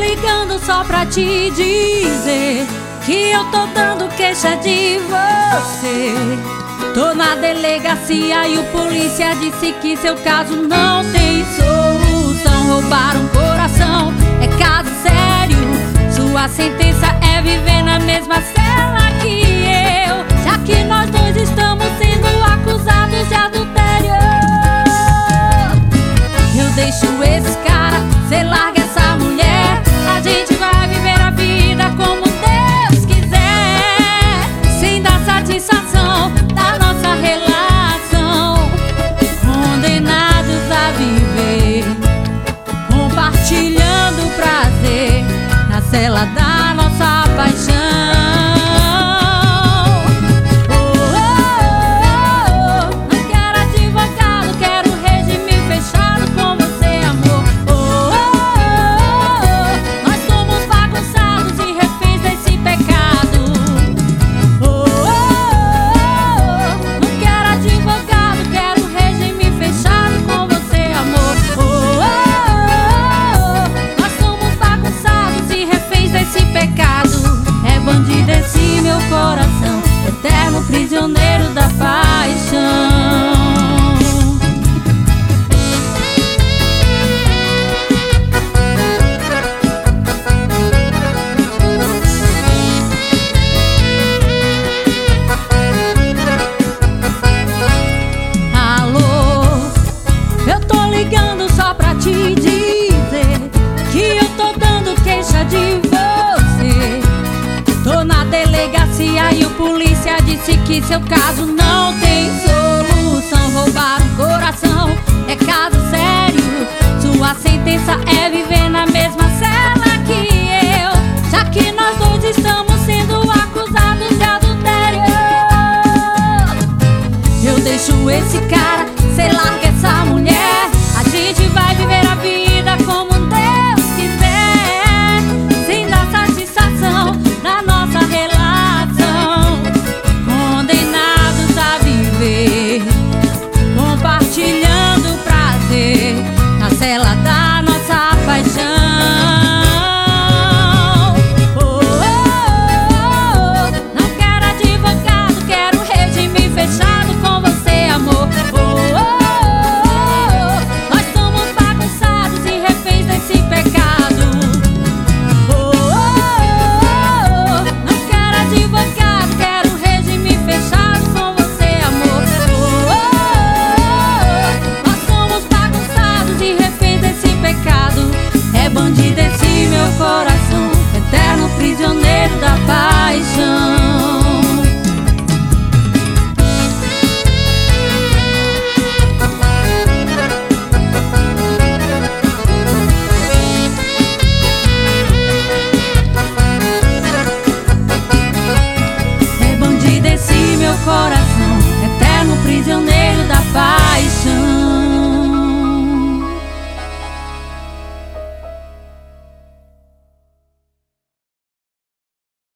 ligando só pra te dizer que eu tô dando queixa de você. Tô na delegacia e o polícia disse que seu caso não tem solução. Roubaram um coração, é caso sério. Sua sentença é viver na mesma cela que eu, já que nós dois estamos sendo acusados de adultério. Eu deixo esse cara, cê larga essa mulher. A gente vai viver a vida como Deus quiser, sem dar satisfação da nossa relação. Condenados a viver, compartilhando o prazer na cela da nossa paixão. Coração, eterno prisioneiro da paixão. Alô, eu tô ligando só pra te dizer que eu tô dando queixa de você. Tô na delegacia e o polícia disse que seu caso não tem solução. Roubaram um coração, é caso sério. Sua sentença é viver na mesma cela que eu, já que nós dois estamos sendo acusados de adultério. Eu deixo esse cara, cê larga essa mulher. A gente vai viver a vida como Deus quiser, sem dar satisfação da nossa relação. Condenados a viver, compartilhando o prazer na cela da nossa paixão. Oh, oh, oh, não quero advogado, quero regime fechado com você, amor. Oh, oh, oh, nós somos bagunçados e reféns desse pecado. Advogado, quero regime fechado com você, amor. Oh, oh, oh, nós somos bagunçados e reféns desse pecado. É bandido esse meu coração, eterno prisioneiro da paixão. Coração.